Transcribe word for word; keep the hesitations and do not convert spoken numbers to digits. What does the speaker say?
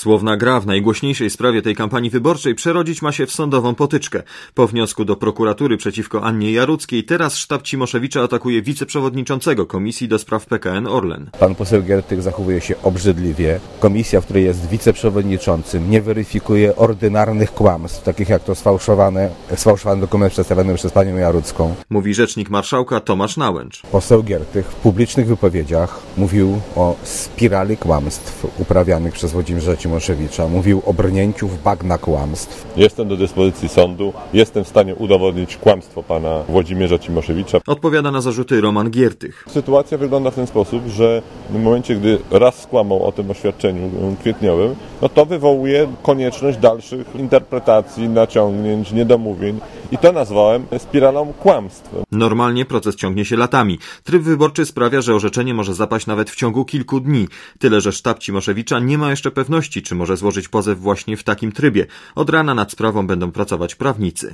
Słowna gra w najgłośniejszej sprawie tej kampanii wyborczej przerodzić ma się w sądową potyczkę. Po wniosku do prokuratury przeciwko Annie Jaruckiej teraz sztab Cimoszewicza atakuje wiceprzewodniczącego Komisji do spraw P K N Orlen. Pan poseł Giertych zachowuje się obrzydliwie. Komisja, w której jest wiceprzewodniczącym, nie weryfikuje ordynarnych kłamstw, takich jak to sfałszowany, sfałszowany dokument przedstawiony przez panią Jarucką. Mówi rzecznik marszałka Tomasz Nałęcz. Poseł Giertych w publicznych wypowiedziach mówił o spirali kłamstw uprawianych przez Włodzimierza Cimoszewicza. Mówił o brnięciu w bagna kłamstw. Jestem do dyspozycji sądu. Jestem w stanie udowodnić kłamstwo pana Włodzimierza Cimoszewicza. Odpowiada na zarzuty Roman Giertych. Sytuacja wygląda w ten sposób, że w momencie, gdy raz skłamał o tym oświadczeniu kwietniowym, no to wywołuje konieczność dalszych interpretacji, naciągnięć, niedomówień. I to nazwałem spiralą kłamstw. Normalnie proces ciągnie się latami. Tryb wyborczy sprawia, że orzeczenie może zapaść nawet w ciągu kilku dni. Tyle, że sztab Cimoszewicza nie ma jeszcze pewności, czy może złożyć pozew właśnie w takim trybie. Od rana nad sprawą będą pracować prawnicy.